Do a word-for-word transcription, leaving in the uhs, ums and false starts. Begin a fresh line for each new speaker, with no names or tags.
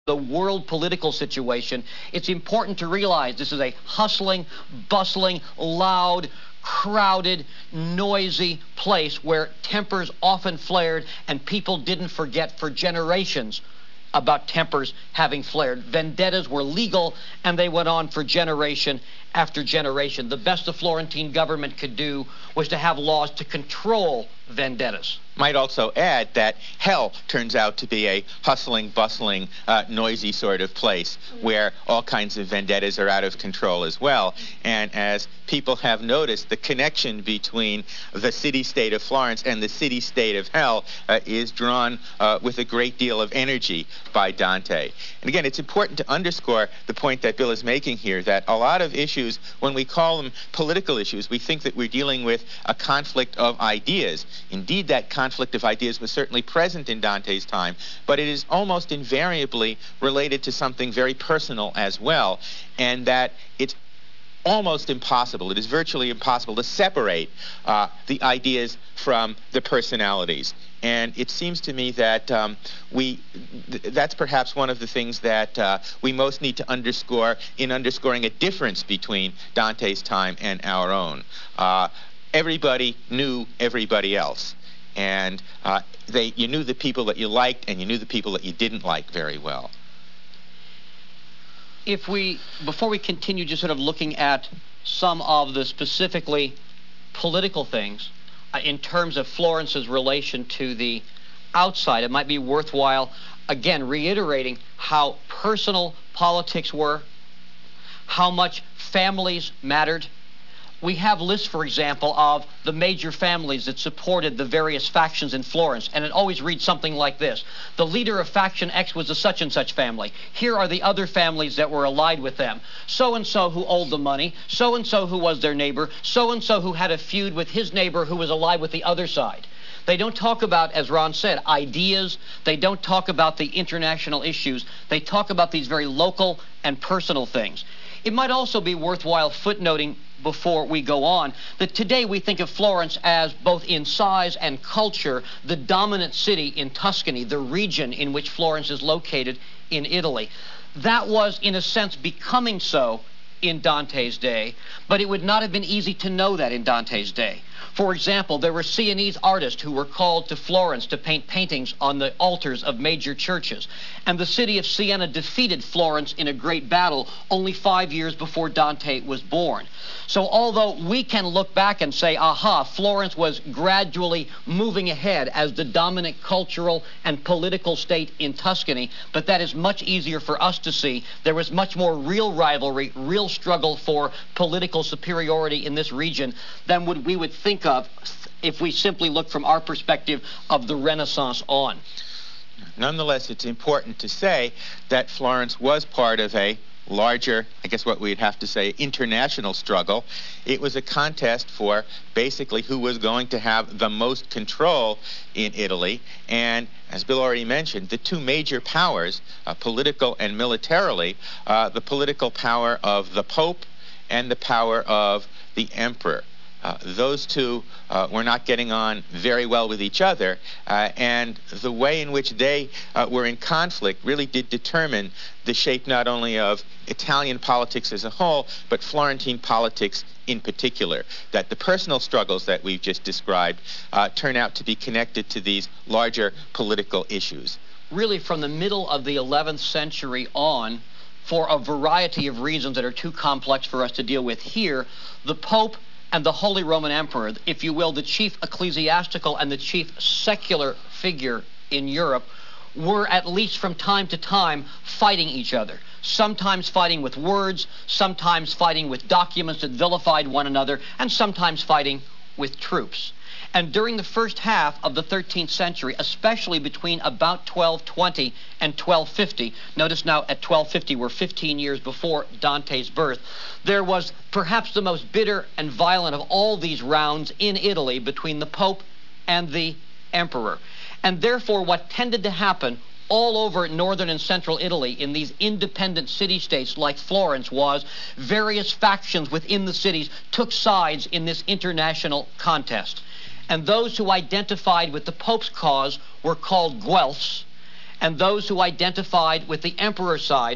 the world political situation, it's important to realize this is a hustling, bustling, loud, crowded, noisy place where tempers often flared, and people didn't forget for generations about tempers having flared. Vendettas were legal, and they went on for generation after generation. The best the Florentine government could do was to have laws to control vendettas.
Might also add that hell turns out to be a hustling, bustling, uh, noisy sort of place where all kinds of vendettas are out of control as well. And as people have noticed, the connection between the city-state of Florence and the city-state of hell uh, is drawn uh, with a great deal of energy by Dante. And again, it's important to underscore the point that Bill is making here, that a lot of issues, when we call them political issues, we think that we're dealing with a conflict of ideas. Indeed, that conflict of ideas was certainly present in Dante's time, but it is almost invariably related to something very personal as well, and that it's almost impossible, it is virtually impossible to separate uh, the ideas from the personalities. And it seems to me that um, we, th that's perhaps one of the things that uh, we most need to underscore in underscoring a difference between Dante's time and our own. Uh, everybody knew everybody else. And uh, they, you knew the people that you liked, and you knew the people that you didn't like very well.
If we, before we continue just sort of looking at some of the specifically political things, uh, in terms of Florence's relation to the outside, it might be worthwhile, again, reiterating how personal politics were, how much families mattered. We have lists, for example, of the major families that supported the various factions in Florence, and it always reads something like this. The leader of faction X was a such-and-such family. Here are the other families that were allied with them. So-and-so who owed the money, so-and-so who was their neighbor, so-and-so who had a feud with his neighbor who was allied with the other side. They don't talk about, as Ron said, ideas. They don't talk about the international issues. They talk about these very local and personal things. It might also be worthwhile footnoting before we go on, that today we think of Florence as, both in size and culture, the dominant city in Tuscany, the region in which Florence is located in Italy. That was, in a sense, becoming so in Dante's day, but it would not have been easy to know that in Dante's day. For example, there were Sienese artists who were called to Florence to paint paintings on the altars of major churches. And the city of Siena defeated Florence in a great battle only five years before Dante was born. So although we can look back and say, aha, Florence was gradually moving ahead as the dominant cultural and political state in Tuscany, but that is much easier for us to see. There was much more real rivalry, real struggle for political superiority in this region than would we would think of if we simply look from our perspective of the Renaissance on.
Nonetheless, it's important to say that Florence was part of a larger, I guess what we'd have to say, international struggle. It was a contest for basically who was going to have the most control in Italy. And as Bill already mentioned, the two major powers, uh, political and militarily, uh, the political power of the Pope and the power of the Emperor. Uh, those two uh, were not getting on very well with each other, uh, and the way in which they uh, were in conflict really did determine the shape not only of Italian politics as a whole, but Florentine politics in particular. That the personal struggles that we've just described uh, turn out to be connected to these larger political issues.
Really, from the middle of the eleventh century on, for a variety of reasons that are too complex for us to deal with here, the Pope and the Holy Roman Emperor, if you will, the chief ecclesiastical and the chief secular figure in Europe, were at least from time to time fighting each other. Sometimes fighting with words, sometimes fighting with documents that vilified one another, and sometimes fighting with troops. And during the first half of the thirteenth century, especially between about twelve twenty and twelve fifty, notice now at twelve fifty we're fifteen years before Dante's birth, there was perhaps the most bitter and violent of all these rounds in Italy between the Pope and the Emperor. And therefore what tended to happen all over northern and central Italy in these independent city-states like Florence was various factions within the cities took sides in this international contest. And those who identified with the Pope's cause were called Guelphs, and those who identified with the emperor's side